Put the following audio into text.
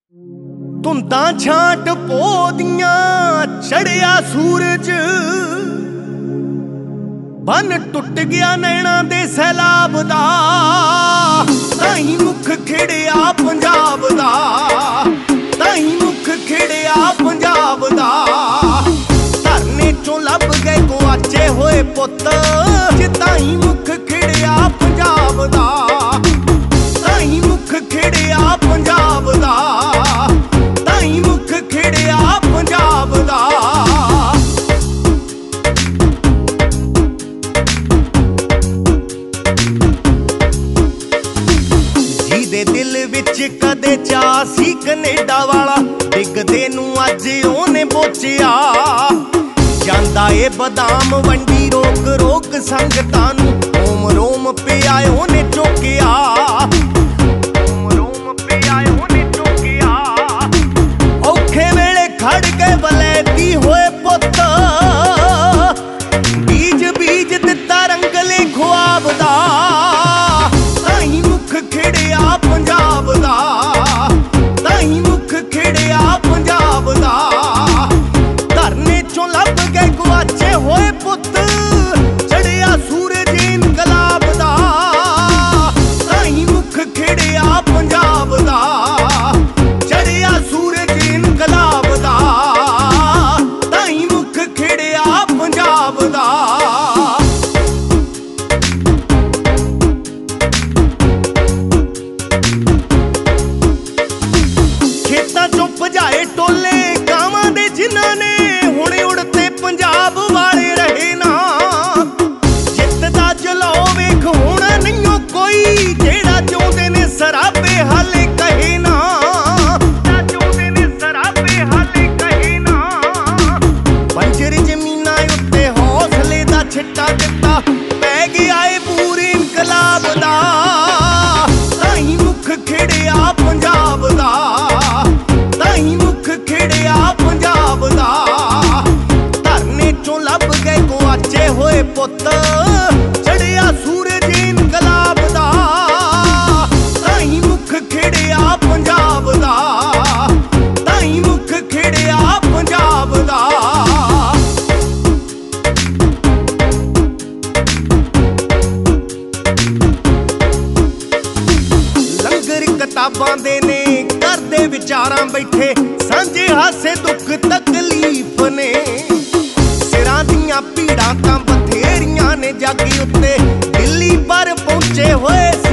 ਧੁੰਦਾਂ ਛਾਂਟ ਪੋਦੀਆਂ ਚੜਿਆ ਸੂਰਜ, ਬੰਨ ਟੁੱਟ ਗਿਆ ਨੈਣਾ ਦੇ ਸੈਲਾਬ ਦਾ। ਤਾਹੀਂ ਮੁੱਖ ਖਿੜਿਆ ਪੰਜਾਬ ਦਾ, ਤਾਹੀਂ ਮੁੱਖ ਖਿੜਿਆ ਪੰਜਾਬ ਦਾ। ਧਰਨੇ ਚੋਂ ਲੱਭ ਗਏ ਗੁਆਚੇ ਹੋਏ ਪੁੱਤ, ਤਾਹੀਂ ਮੁੱਖ ਖਿੜਿਆ ਪੰਜਾਬ ਦਾ, ਤਾਹੀਂ ਮੁੱਖ ਖਿੜਿਆ ਪੰਜਾਬ ਦਾ, ਤਾਹੀਂ ਮੁੱਖ ਖਿੜਿਆ ਪੰਜਾਬ ਦਾ। ਜਿਹਦੇ ਦਿਲ ਵਿੱਚ ਕਦੇ ਚਾਅ ਸੀ ਕਨੇਡਾ ਵਾਲਾ, ਡਿੱਗਦੇ ਨੂੰ ਅੱਜ ਉਹਨੇ ਬੋਚਿਆ। ਜਾਂਦਾ ਏ ਬਦਾਮ ਵੰਡੀ ਰੋਕ ਰੋਕ ਸੰਗਤਾਂ ਨੂੰ, ਰੋਮ ਰੋਮ ਪਿਆ ਉਹਨੇ ਚੁੱਕਿਆ, ਰੋਮ ਰੋਮ ਪਿਆ ਉਹਨੇ ਚੁੱਕਿਆ। ਔਖੇ ਵੇਲੇ ਖੜ ਕੇ ਵਲੈਤੀ ਹੋਏ ਪੁੱਤ, ਬੀਜ ਬੀਜ ਦਿੱਤਾ ਰੰਗਲੇ ਖ਼ੁਆਬ ਦਾ। ਤਾਹੀਂ ਮੁੱਖ ਖਿੜਿਆ ਪੰਜਾਬ ਦਾ, ਤਾਹੀਂ ਮੁੱਖ ਖਿੜਿਆ ਪੰਜਾਬ ਦਾ। ਧਰਨੇ ਚੋਂ ਲੱਭ ਗਏ ਗੁਆਚੇ ਹੋਏ ਪੁੱਤ, ਚੜਿਆ ਸੂਰਜ ਇਨਕਲਾਬ ਦਾ। ਤਾਹੀਂ ਮੁੱਖ ਖਿੜਿਆ ਪੰਜਾਬ ਦਾ, ਚੜਿਆ ਸੂਰਜ ਇਨਕਲਾਬ ਦਾ। ਤਾਹੀਂ ਮੁੱਖ ਖਿੜਿਆ ਪੰਜਾਬ ਦਾ। ਖੇਤਾਂ ਚੋਂ ਭਜਾਏ ਟੋਲੇ ਗਾਵਾਂ ਦੇ ਜਿਨ੍ਹਾਂ ਨੇ, ਹੁਣ ਉੜਤੇ ਪੰਜਾਬ ਵਾਲੇ ਰਹੇ ਨਾ। ਜਿੱਤ ਦਾ ਜਲੋ ਵੇਖ ਹੁਣ ਨਹੀਂਓ ਕੋਈ, ਜਿਹੜਾ ਚਾਹੁੰਦੇ ਨੇ ਸਰਾਬੇ ਹਾਲੇ ਕਹੇ ਨਾ, ਚਾਹੁੰਦੇ ਨੇ ਸਰਾਬੇ ਹਾਲੇ ਕਹੇ ਨਾ। ਬੰਜਰ ਜ਼ਮੀਨਾਂ ਉੱਤੇ ਹੌਸਲੇ ਦਾ ਛਿੱਟਾ ਦਿੱਤਾ, ਪੈ ਗਿਆ ਏ ਪੂਰੇ ਇਨਕਲਾਬ ਦਾ। ਤਾਹੀਂ ਮੁੱਖ ਖਿੜਿਆ ਪੰਜਾਬ ਦਾ, ਤਾਹੀਂ ਮੁੱਖ ਖਿੜਿਆ ਪੰਜਾਬ ਦਾ। ਧਰਨੇ ਚੋਂ ਲੱਭ ਗਏ ਗੁਆਚੇ ਹੋਏ ਪੁੱਤ, ਚੜਿਆ ਸੂਰਜ ਇਨਕਲਾਬ ਦਾ। ਤਾਹੀਂ ਮੁੱਖ ਖਿੜਿਆ ਪੰਜਾਬ ਦਾ, ਤਾਹੀਂ ਮੁੱਖ ਖਿੜਿਆ ਪੰਜਾਬ ਦਾ। ਲੰਗਰ ਕਿਤਾਬਾਂ ਦੇ ਨੇ ਕਰਦੇ ਵਿਚਾਰਾਂ ਬੈਠੇ, ਸਾਂਝੇ ਹਾਸੇ ਦੁੱਖ ਤਕਲੀਫ ਨੇ। ਸਿਰਾਂ ਦੀਆਂ ਭੀੜਾਂ ਤਾਂ ਬਥੇਰੀਆਂ ਨੇ ਜਾਗੀ ਉੱਤੇ, ਦਿੱਲੀ ਪਰ ਪਹੁੰਚੇ ਹੋਏ